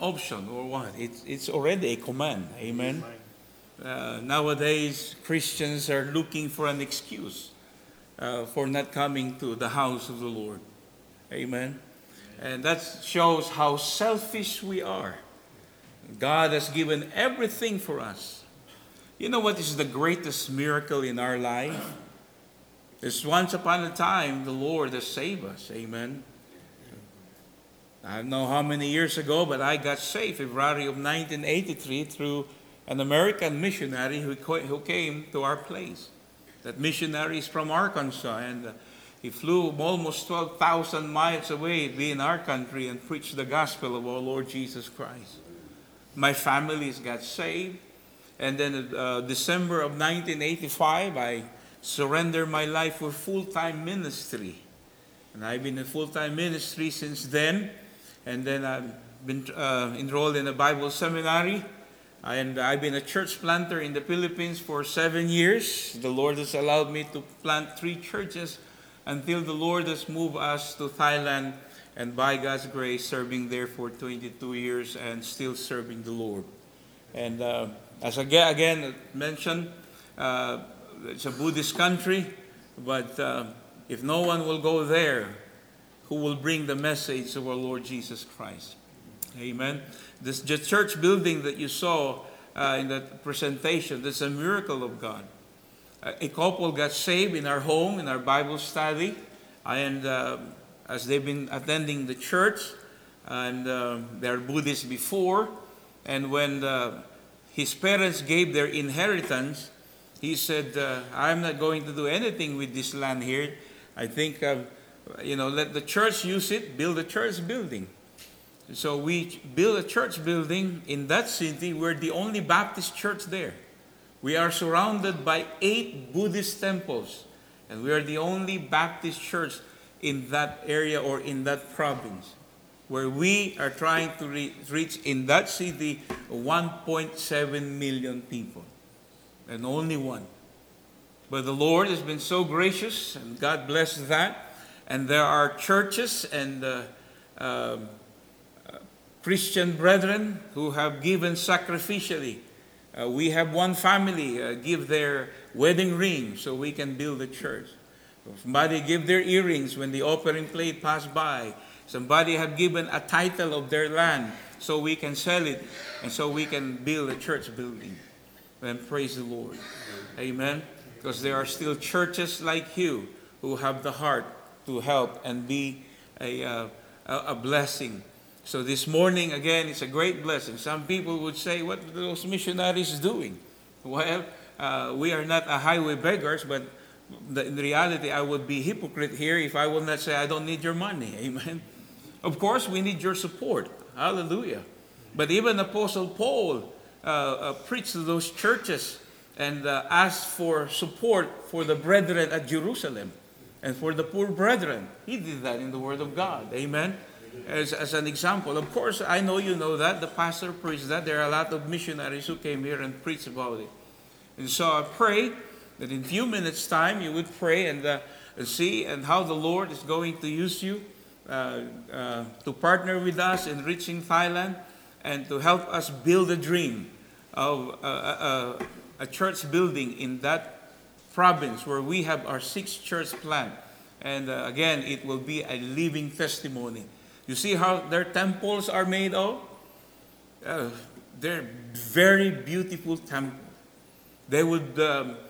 option or what. It's already a command. Amen. Nowadays, Christians are looking for an excuse for not coming to the house of the Lord. Amen. And that shows how selfish we are. God has given everything for us. You know what is the greatest miracle in our life? It's once upon a time the Lord has saved us. Amen. I don't know how many years ago, but I got saved February of 1983 through an American missionary who came to our place. That missionary is from Arkansas, and he flew almost 12,000 miles away to be in our country and preach the gospel of our Lord Jesus Christ. My families got saved, and then December of 1985, I surrendered my life for full-time ministry. And I've been in full-time ministry since then, and then I've been enrolled in a Bible seminary, and I've been a church planter in the Philippines for 7 years. The Lord has allowed me to plant 3 churches until the Lord has moved us to Thailand, and by God's grace, serving there for 22 years and still serving the Lord. And as again mentioned, it's a Buddhist country, but if no one will go there, who will bring the message of our Lord Jesus Christ? Amen. This church building that you saw in that presentation, that's a miracle of God. A couple got saved in our home, in our Bible study, and as they've been attending the church, and they're Buddhists before, and when his parents gave their inheritance, he said, I'm not going to do anything with this land here. I think, let the church use it, build a church building. So we built a church building in that city. We're the only Baptist church there. We are surrounded by 8 Buddhist temples, and we are the only Baptist church in that area or in that province, where we are trying to reach in that city 1.7 million people, and only one. But the Lord has been so gracious, and God bless that. And there are churches and Christian brethren who have given sacrificially. We have one family give their wedding ring so we can build a church. Somebody give their earrings when the offering plate passed by. Somebody have given a title of their land so we can sell it and so we can build a church building. And praise the Lord. Amen. Because there are still churches like you who have the heart to help and be a blessing. So this morning, again, it's a great blessing. Some people would say, what are those missionaries doing? Well, we are not a highway beggars, but in reality, I would be hypocrite here if I would not say, I don't need your money. Amen. Of course, we need your support. Hallelujah. But even Apostle Paul preached to those churches and asked for support for the brethren at Jerusalem and for the poor brethren. He did that in the Word of God. Amen. As an example. Of course, I know you know that. The pastor preached that. There are a lot of missionaries who came here and preached about it. And so I pray that in a few minutes' time you would pray and see and how the Lord is going to use you to partner with us in reaching Thailand and to help us build a dream of a church building in that province where we have our 6th church plant. And again, it will be a living testimony. You see how their temples are made of? They're very beautiful temples. They would,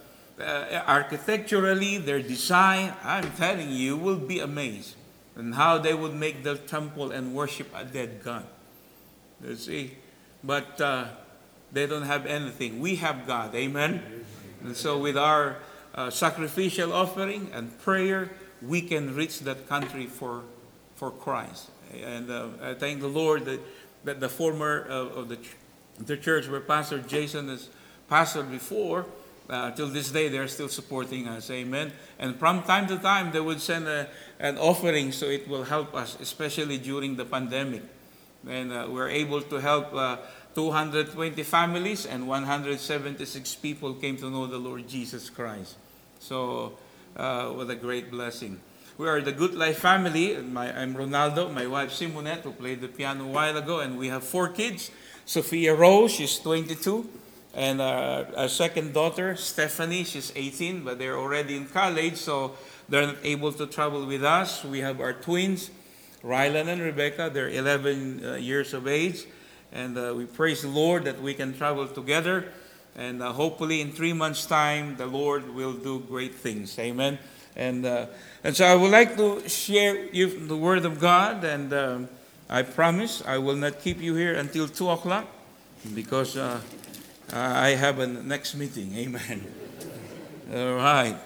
architecturally, their design, I'm telling you will be amazed. And how they would make the temple and worship a dead God. You see? But they don't have anything. We have God. Amen? And so with our sacrificial offering and prayer, we can reach that country for Christ. And I thank the Lord that the former of the church where Pastor Jason has pastored before, till this day they're still supporting us. Amen. And from time to time they would send an offering so it will help us, especially during the pandemic. And we're able to help 220 families and 176 people came to know the Lord Jesus Christ. So what a great blessing. We are the Good Life family. I'm Ronaldo, my wife Simonette, who played the piano a while ago, and we have 4 kids. Sophia Rose, she's 22, and our second daughter, Stephanie, she's 18, but they're already in college, so they're not able to travel with us. We have our twins, Rylan and Rebecca. They're 11 years of age, and we praise the Lord that we can travel together, and hopefully in 3 months' time, the Lord will do great things. Amen. And so I would like to share you the Word of God, and I promise I will not keep you here until 2 o'clock because I have a next meeting. Amen. All right.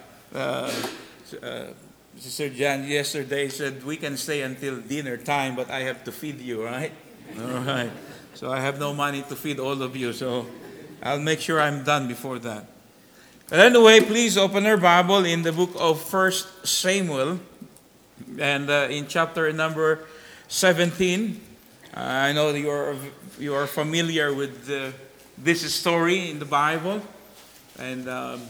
Sister Jan yesterday said we can stay until dinner time, but I have to feed you, right? All right. So I have no money to feed all of you, so I'll make sure I'm done before that. But anyway, please open your Bible in the book of 1 Samuel, and in chapter number 17. I know you are familiar with this story in the Bible, and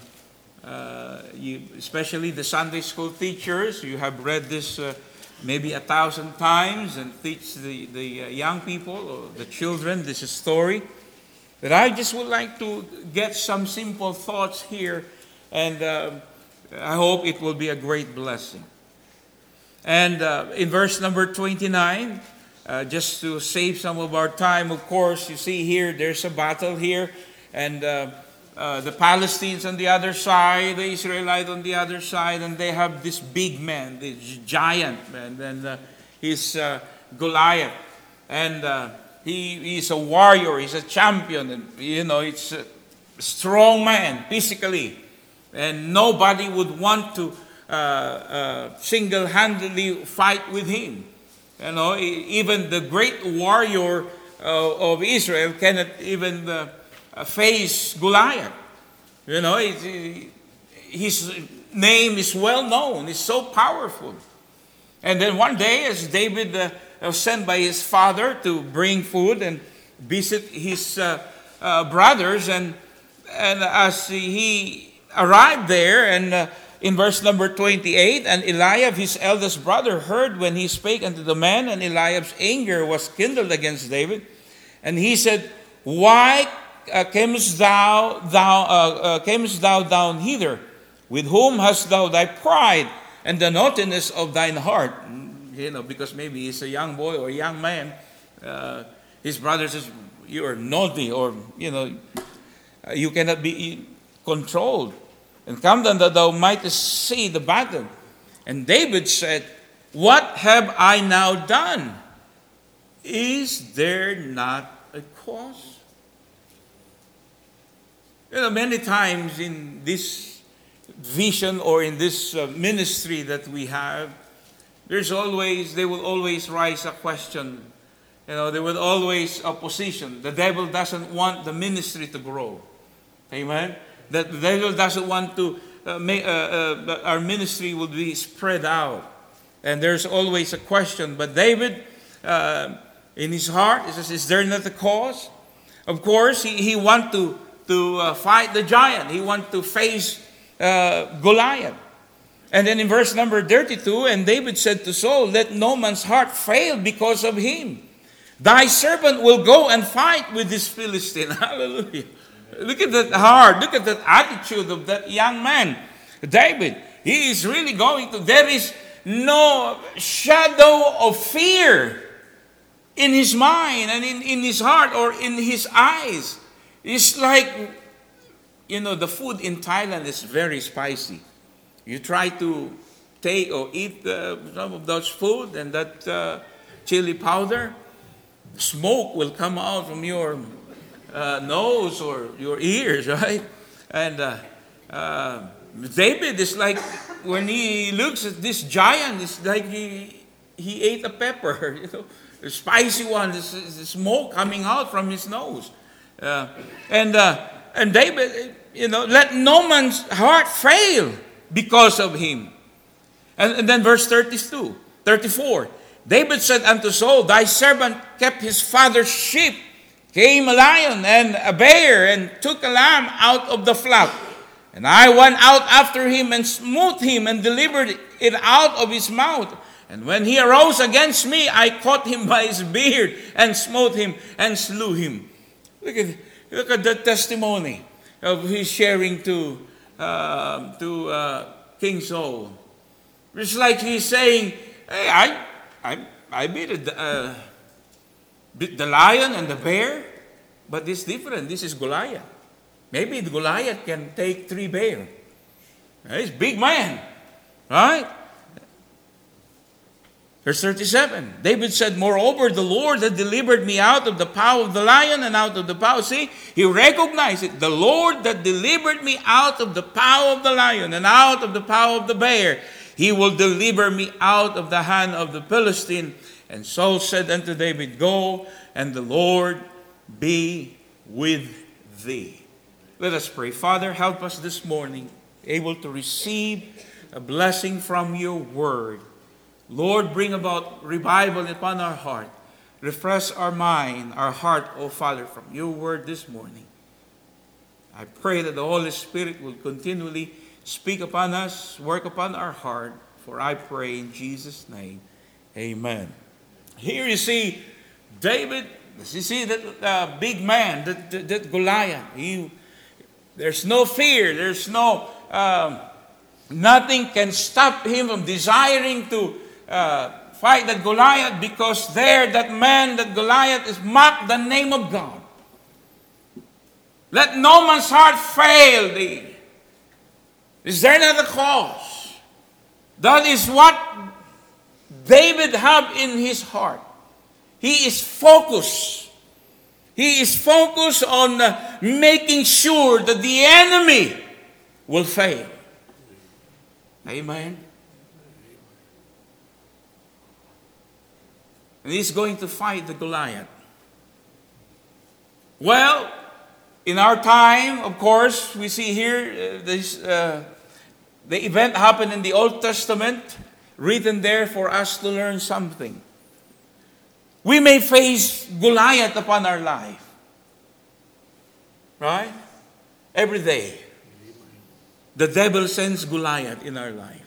especially the Sunday school teachers, you have read this maybe 1,000 times and teach the young people or the children this story. But I just would like to get some simple thoughts here, and I hope it will be a great blessing. And in verse number 29, just to save some of our time, of course, you see here, there's a battle here, and the Palestinians on the other side, the Israelites on the other side, and they have this big man, this giant man, and he's Goliath, and he's a warrior, he's a champion, and it's a strong man physically, and nobody would want to single-handedly fight with him. Even the great warrior of Israel cannot even face Goliath. His name is well known. It's so powerful. And then one day, as David was sent by his father to bring food and visit his brothers, and as he arrived there, and in verse number 28, and Eliab, his eldest brother, heard when he spake unto the man, and Eliab's anger was kindled against David. And he said, Why camest thou down hither? With whom hast thou thy pride and the naughtiness of thine heart? Because maybe he's a young boy or a young man. His brother says, you are naughty, or, you cannot be controlled. And come then that thou mightest see the battle. And David said, What have I now done? Is there not a cause? Many times in this vision or in this ministry that we have, they will always rise a question. There will always opposition. The devil doesn't want the ministry to grow. Amen? That the devil doesn't want to make our ministry will be spread out. And there's always a question. But David, in his heart, he says, Is there not a cause? Of course, he wants to fight the giant. He wants to face Goliath. And then in verse number 32, and David said to Saul, Let no man's heart fail because of him. Thy servant will go and fight with this Philistine. Hallelujah. Look at that heart. Look at that attitude of that young man, David. He is really there is no shadow of fear in his mind and in his heart or in his eyes. It's like, the food in Thailand is very spicy. You try to take or eat some of those food and that chili powder, smoke will come out from your nose or your ears, right? And David is like, when he looks at this giant, it's like he ate a pepper, the spicy one, the smoke coming out from his nose. And David, let no man's heart fail because of him. And then verse 34, David said unto Saul, Thy servant kept his father's sheep. Came a lion and a bear and took a lamb out of the flock. And I went out after him and smote him and delivered it out of his mouth. And when he arose against me, I caught him by his beard and smote him and slew him. Look at the testimony of his sharing to King Saul. It's like he's saying, hey, I beat the lion and the bear, but it's different. This is Goliath. Maybe the Goliath can take 3 bears. He's a big man, right? Verse 37, David said, moreover, the Lord had delivered me out of the power of the lion and out of the power. See, he recognized it. The Lord that delivered me out of the power of the lion and out of the power of the bear. He will deliver me out of the hand of the Philistine. And Saul said unto David, go, and the Lord be with thee. Let us pray. Father, help us this morning, able to receive a blessing from your word. Lord, bring about revival upon our heart. Refresh our mind, our heart, O Father, from your word this morning. I pray that the Holy Spirit will continually speak upon us, work upon our heart, for I pray in Jesus' name. Amen. Here you see David, you see that big man, that Goliath. There's no fear, there's no, nothing can stop him from desiring to fight that Goliath, because that man, that Goliath, is mocked the name of God. Let no man's heart fail thee. Is there not a cause? That is what David had in his heart. He is focused. He is focused on making sure that the enemy will fail. Amen. And he's going to fight the Goliath. Well, in our time, of course, we see here the event happened in the Old Testament, written there for us to learn something. We may face Goliath upon our life. Right? Every day. The devil sends Goliath in our life.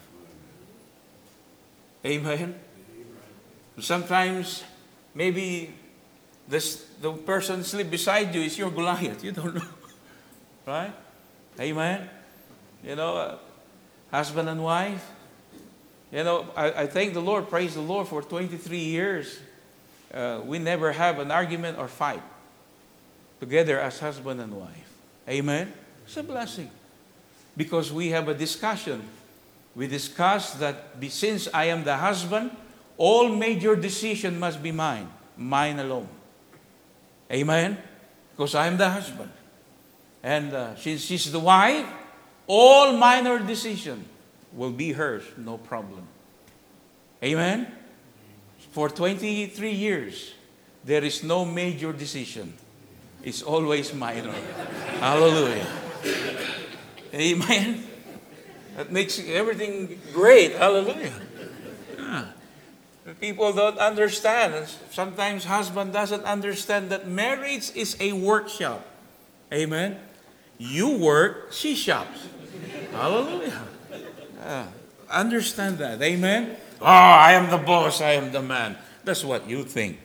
Amen? Sometimes, maybe the person sleep beside you is your Goliath. You don't know. Right? Amen? You know, husband and wife. You know, I thank the Lord, praise the Lord, for 23 years. We never have an argument or fight together as husband and wife. Amen? It's a blessing. Because we have a discussion. We discuss that since I am the husband, all major decision must be mine. Mine alone. Amen? Because I am the husband. And since she's the wife, all minor decision will be hers. No problem. Amen? For 23 years, there is no major decision. It's always minor. Hallelujah. Amen? That makes everything great. Hallelujah. Yeah. People don't understand. Sometimes husband doesn't understand that marriage is a workshop. Amen? You work, she shops. Hallelujah. Understand that. Amen? Oh, I am the boss, I am the man. That's what you think.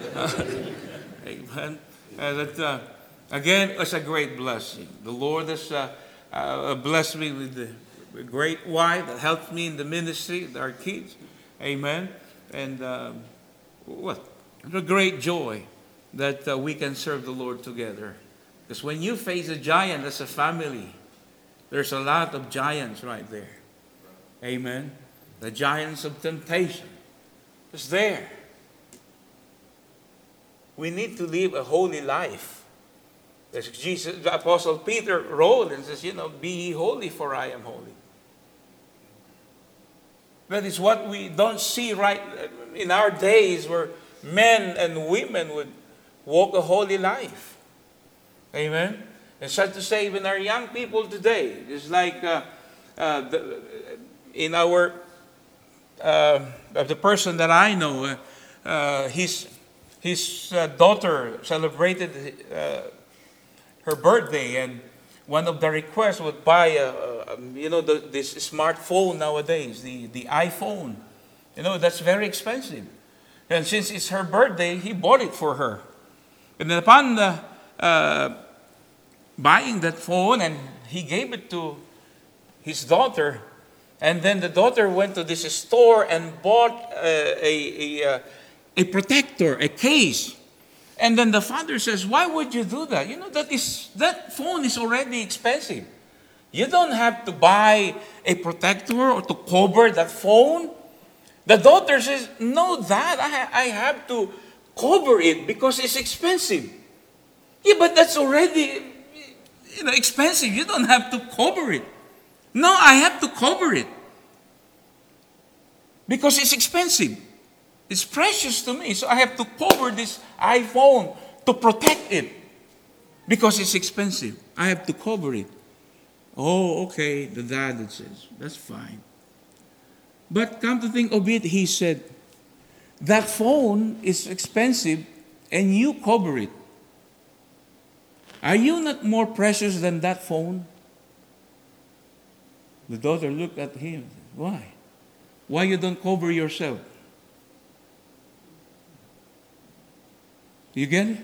Amen. Again, it's a great blessing. The Lord has blessed me with a great wife that helps me in the ministry with our kids. Amen. And a great joy that we can serve the Lord together. Because when you face a giant as a family, there's a lot of giants right there. Amen. The giants of temptation is there. We need to live a holy life. As Jesus, the Apostle Peter wrote and says, be ye holy, for I am holy. That is what we don't see right in our days, where men and women would walk a holy life. Amen. And such to say, even our young people today, it's like in our the person that I know, his daughter celebrated her birthday, and one of the requests would buy this smartphone nowadays, the iPhone. That's very expensive. And since it's her birthday, he bought it for her. And then upon buying that phone, and he gave it to his daughter, and then the daughter went to this store and bought a protector, a case. And then the father says, "Why would you do that? That phone is already expensive. You don't have to buy a protector or to cover that phone." The daughter says, "No, Dad, I have to cover it because it's expensive." "Yeah, but that's already expensive. You don't have to cover it." "No, I have to cover it because it's expensive. It's precious to me, so I have to cover this iPhone to protect it because it's expensive. I have to cover it." "Oh, okay," the dad says. "That's fine." But come to think of it, he said, "That phone is expensive and you cover it. Are you not more precious than that phone?" The daughter looked at him. "Why? Why you don't cover yourself?" You get it?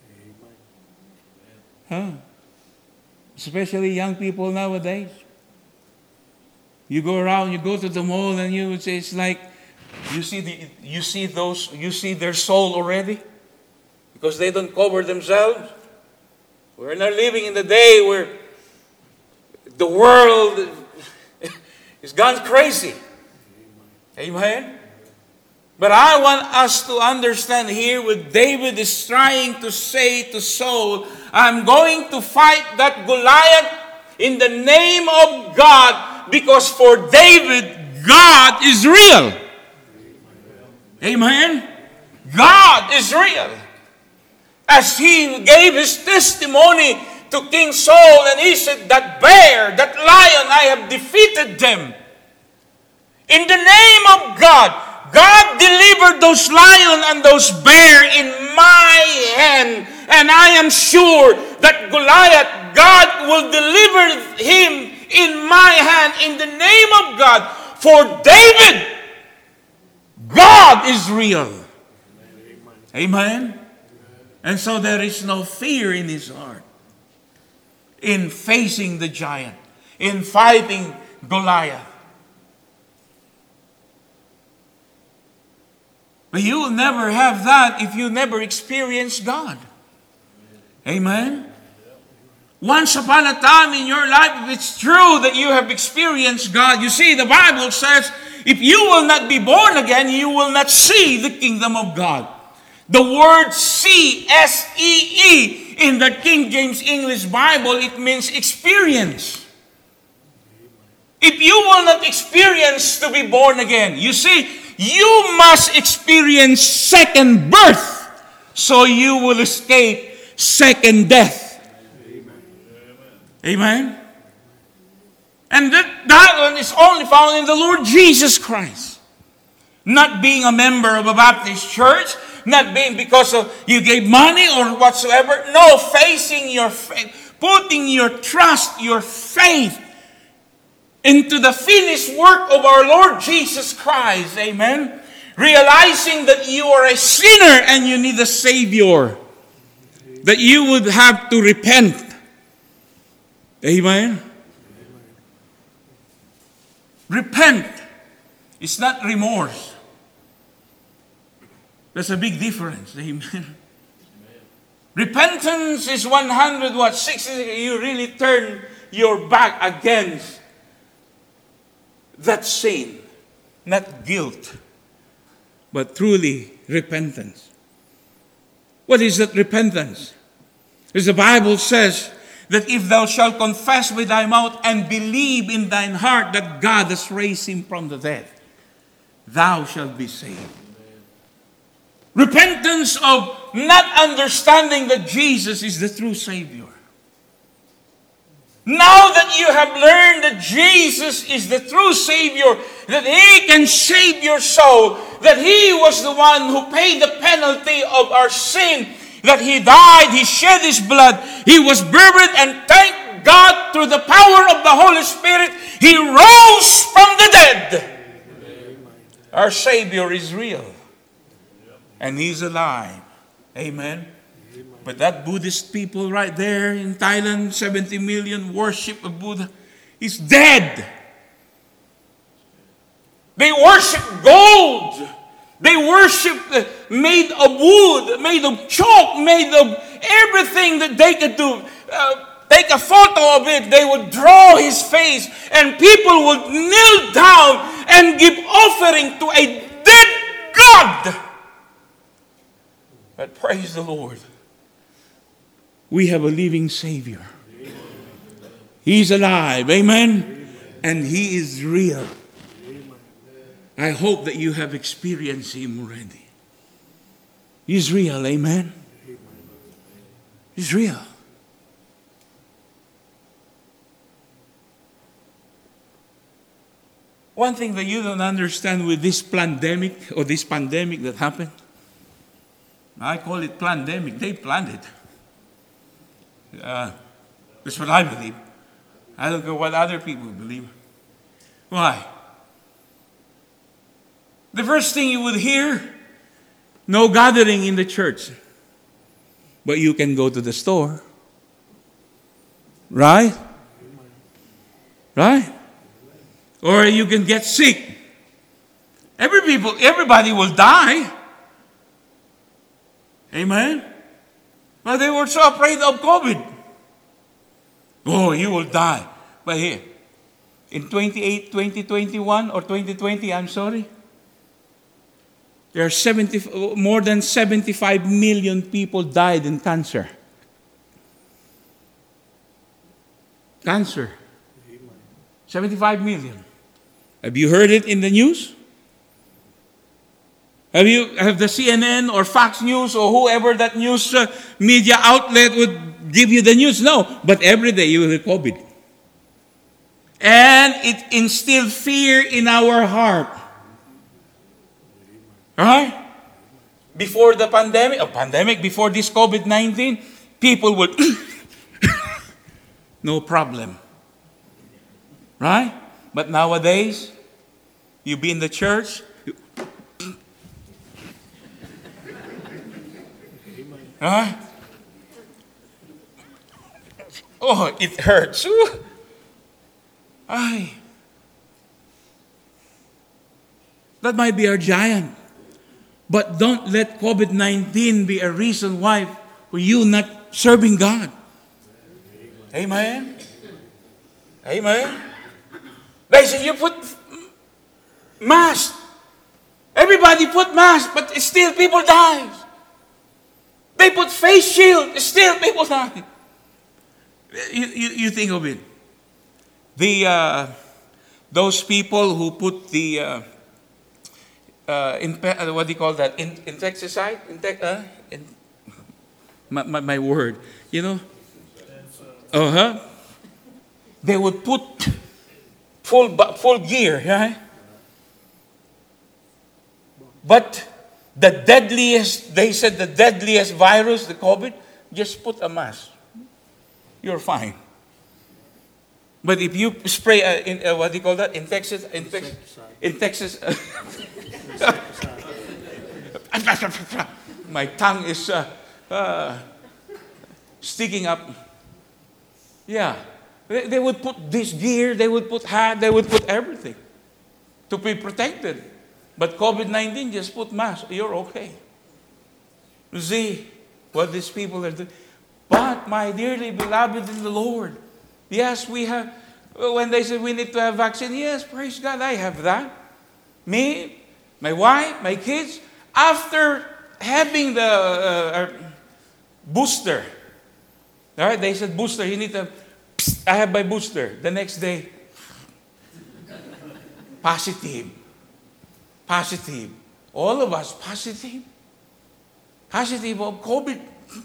Huh? Especially young people nowadays. You go around, you go to the mall, and you would say it's like you see their soul already because they don't cover themselves. We're not living in the day where the world is gone crazy. Amen. But I want us to understand here what David is trying to say to Saul. I'm going to fight that Goliath in the name of God, because for David, God is real. Amen. God is real. As he gave his testimony to King Saul, and he said, "That bear, that lion, I have defeated them." In the name of God, God delivered those lion and those bear in my hand. And I am sure that Goliath, God will deliver him in my hand in the name of God. For David, God is real. Amen. And so there is no fear in his heart in facing the giant, in fighting Goliath. But you will never have that if you never experience God. Amen. Once upon a time in your life, if it's true that you have experienced God, you see, the Bible says, if you will not be born again, you will not see the kingdom of God. The word see, S-E-E, in the King James English Bible, it means experience. If you will not experience to be born again, you see, you must experience second birth so you will escape second death. Amen. And that one is only found in the Lord Jesus Christ. Not being a member of a Baptist church, not being because you gave money or whatsoever. No, facing your faith, putting your trust, your faith into the finished work of our Lord Jesus Christ. Amen. Realizing that you are a sinner and you need a Savior. That you would have to repent. Amen. Repent. It's not remorse. There's a big difference. Amen. Repentance is 160. You really turn your back against that sin. Not guilt, but truly repentance. What is that repentance? As the Bible says, that if thou shalt confess with thy mouth and believe in thine heart that God has raised him from the dead, thou shalt be saved. Repentance of not understanding that Jesus is the true Savior. Now that you have learned that Jesus is the true Savior, that He can save your soul, that He was the one who paid the penalty of our sin, that He died, He shed His blood, He was buried, and thank God, through the power of the Holy Spirit, He rose from the dead. Our Savior is real. And He's alive. Amen. But that Buddhist people right there in Thailand, 70 million worship of Buddha, is dead. They worship gold. They worship made of wood, made of chalk, made of everything that they could do. Take a photo of it. They would draw His face, and people would kneel down and give offering to a dead God. But praise the Lord, we have a living Savior. He's alive. Amen. And He is real. I hope that you have experienced Him already. He's real. Amen. He's real. One thing that you don't understand with this pandemic that happened, I call it pandemic. They planned it. That's what I believe. I don't know what other people believe. Why? The first thing you would hear, no gathering in the church. But you can go to the store. Right? Right? Or you can get sick. Everybody will die. Amen? But they were so afraid of COVID. Oh, you will die. But here, in 2021 or 2020, I'm sorry, there are more than 75 million people died in cancer. Cancer. 75 million. Have you heard it in the news? Have the CNN or Fox News or whoever that news media outlet would give you the news? No. But every day you will hear COVID. And it instilled fear in our heart. Right? Before the pandemic, before this COVID-19, people would, no problem. Right? But nowadays, you be in the church, right? Oh, it hurts. That might be our giant. But don't let COVID-19 be a reason why for you not serving God. Amen? Amen? They say you put mask. Everybody put mask, but still people die. They put face shield, still people die. You think of it. Those people who put the what do you call that? Insecticide? My word. You know? They would put full gear, right? But they said the deadliest virus, the COVID, just put a mask. You're fine. But if you spray, what do you call that? My tongue is sticking up. Yeah. They would put this gear, they would put hat, they would put everything to be protected. But COVID-19, just put mask. You're okay. You see what these people are doing. But my dearly beloved in the Lord, yes, we have, when they said we need to have vaccine, yes, praise God, I have that. Me, my wife, my kids, after having the booster, all right, they said booster, you need to, I have my booster. The next day, positive. All of us positive of COVID.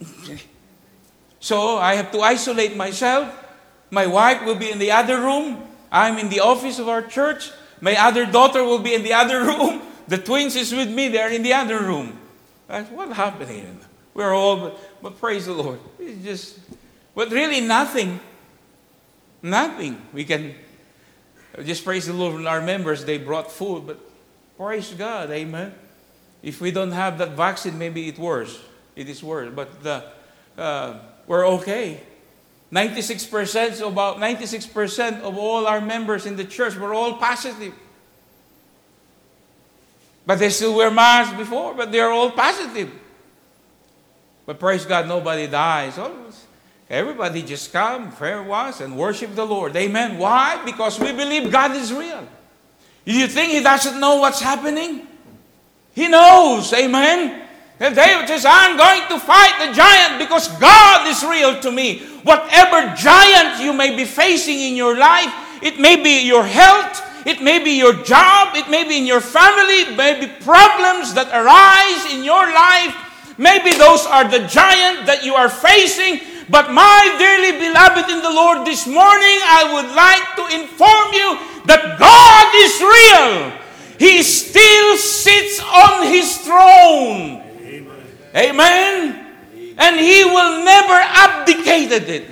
So I have to isolate myself. My wife will be in the other room. I'm in the office of our church. My other daughter will be in the other room. The twins is with me. They're in the other room. That's what happened here. We're all, but praise the Lord. It's just, but really nothing. Nothing. We can just praise the Lord. Our members, they brought food, but praise God, amen. If we don't have that vaccine, maybe it's worse. It is worse, but we're okay. 96% of all our members in the church were all positive. But they still wear masks before, but they're all positive. But praise God, nobody dies. Everybody just come, prayer was, and worship the Lord. Amen. Why? Because we believe God is real. You think He doesn't know what's happening? He knows. Amen. And David says, I'm going to fight the giant because God is real to me. Whatever giant you may be facing in your life, it may be your health, it may be your job, it may be in your family, it may be problems that arise in your life. Maybe those are the giant that you are facing. But my dearly beloved in the Lord, this morning I would like to inform you that God is real. He still sits on His throne. Amen. And He will never abdicate it.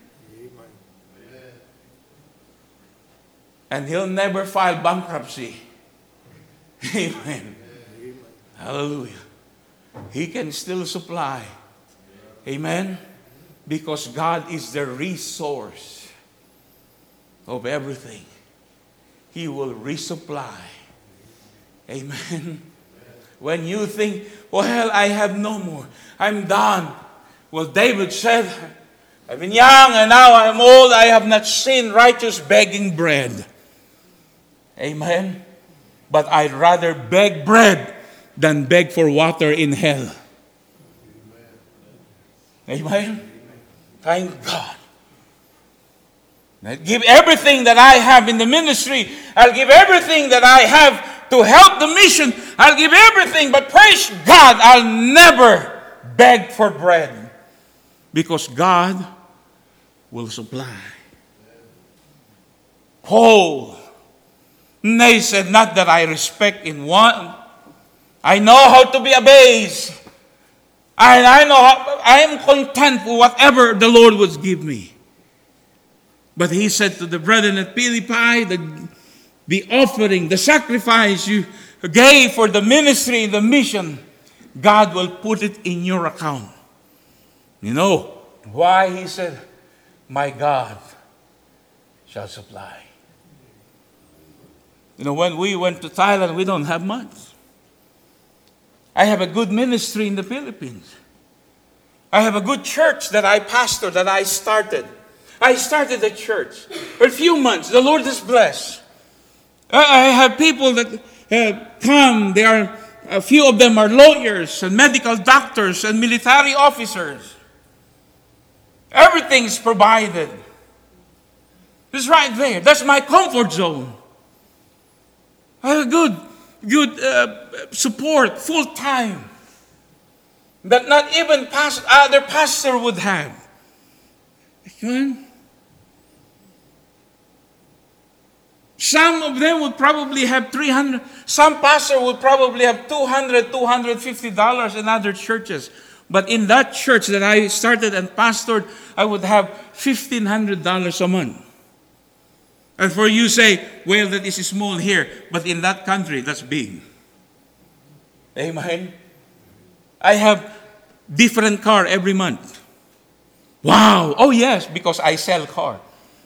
And He'll never file bankruptcy. Amen. Hallelujah. He can still supply. Amen. Because God is the resource of everything. He will resupply. Amen. When you think, well, I have no more. I'm done. Well, David said, I've been young and now I'm old. I have not seen righteous begging bread. Amen. But I'd rather beg bread than beg for water in hell. Amen. Thank God. I give everything that I have in the ministry. I'll give everything that I have to help the mission. I'll give everything. But praise God, I'll never beg for bread. Because God will supply. Paul, they said, not that I respect in one. I know how to be abased. And I know I am content with whatever the Lord would give me. But he said to the brethren at Philippi, the offering, the sacrifice you gave for the ministry, the mission, God will put it in your account. You know why? He said, my God shall supply. You know, when we went to Thailand, we don't have much. I have a good ministry in the Philippines. I have a good church that I pastor, that I started. I started a church for a few months. The Lord is blessed. I have people that come. There are a few of them are lawyers and medical doctors and military officers. Everything's provided. It's right there. That's my comfort zone. I have good support, full time, that not even other pastor would have. Amen. Some of them would probably have $300. Some pastor would probably have $200, $250 in other churches. But in that church that I started and pastored, I would have $1,500 a month. And for you say, well, that is small here. But in that country, that's big. Amen. I have different car every month. Wow. Oh, yes, because I sell car.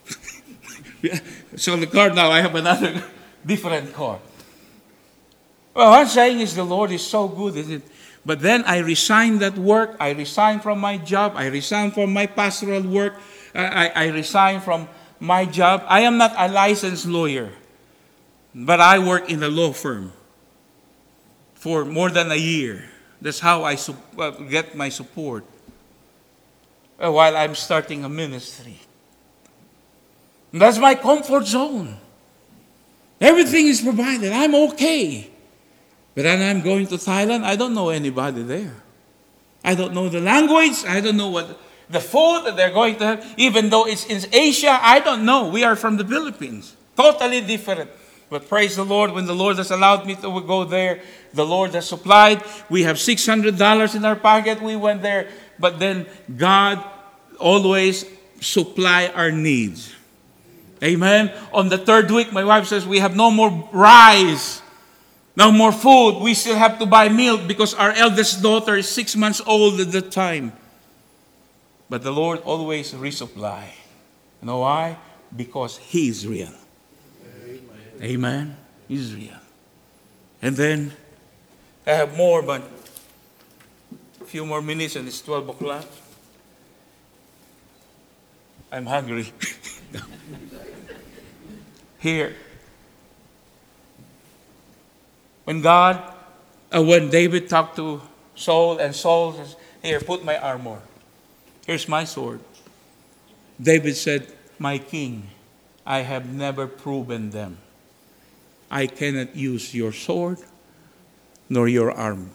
So the car now, I have another different car. Well, what I'm saying is the Lord is so good, isn't it? But then I resigned that work. I resigned from my job. I resigned from my pastoral work. I resigned from my job. I am not a licensed lawyer, but I work in a law firm for more than a year. That's how I get my support while I'm starting a ministry. That's my comfort zone. Everything is provided. I'm okay. But then I'm going to Thailand. I don't know anybody there. I don't know the language. I don't know what the food that they're going to have. Even though it's in Asia, I don't know. We are from the Philippines. Totally different. But praise the Lord, when the Lord has allowed me to go there, the Lord has supplied. We have $600 in our pocket. We went there. But then God always supply our needs. Amen. On the third week, my wife says, we have no more rice, no more food. We still have to buy milk because our eldest daughter is 6 months old at the time. But the Lord always resupply. You know why? Because He is real. Amen. He's real. And then, I have more, but a few more minutes and it's 12 o'clock. I'm hungry. Here. When David talked to Saul, and Saul says, here, put my armor. Here's my sword. David said, my king, I have never proven them. I cannot use your sword nor your arm.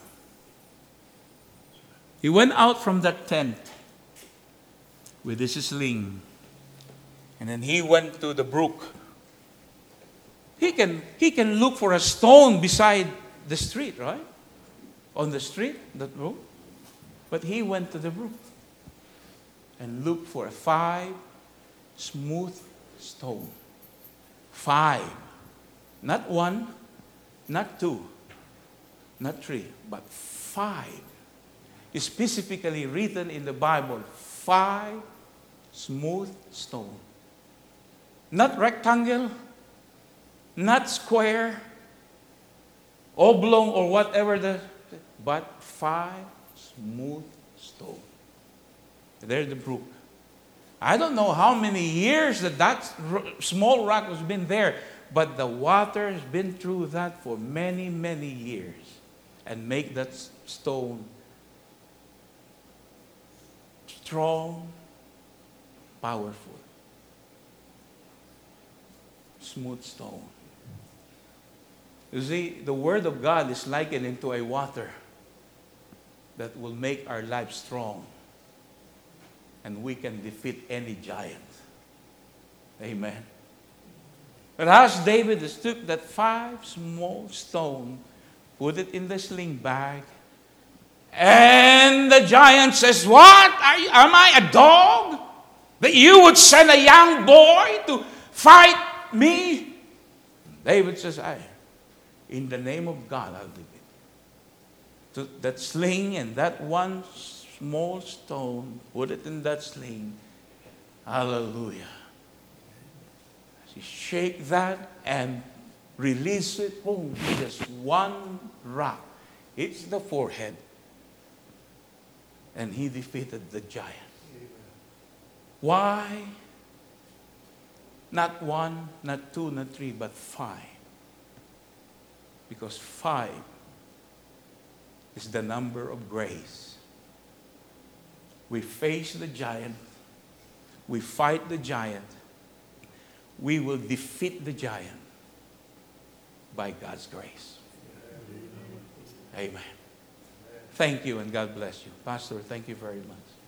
He went out from that tent with his sling. And then he went to the brook. He can look for a stone beside the street, right? On the street, that brook. But he went to the brook and looked for 5 smooth stones. 5. Not 1, not 2, not 3, but 5. It's specifically written in the Bible, 5 smooth stones. Not rectangle, not square, oblong or whatever, but 5 smooth stones. There's the brook. I don't know how many years that small rock has been there, but the water has been through that for many, many years and make that stone strong, powerful. Smooth stone. You see, the Word of God is likened into a water that will make our life strong and we can defeat any giant. Amen. But as David took that 5 small stone, put it in the sling bag, and the giant says, what? Am I a dog? That you would send a young boy to fight me? David says, in the name of God, I'll do it. Took that sling and that one small stone, put it in that sling. Hallelujah. He shake that and release it. Boom. Just one rock hits the forehead. And he defeated the giant. Why? Not 1, not 2, not 3, but 5. Because 5 is the number of grace. We face the giant. We fight the giant. We will defeat the giant by God's grace. Amen. Thank you and God bless you. Pastor, thank you very much.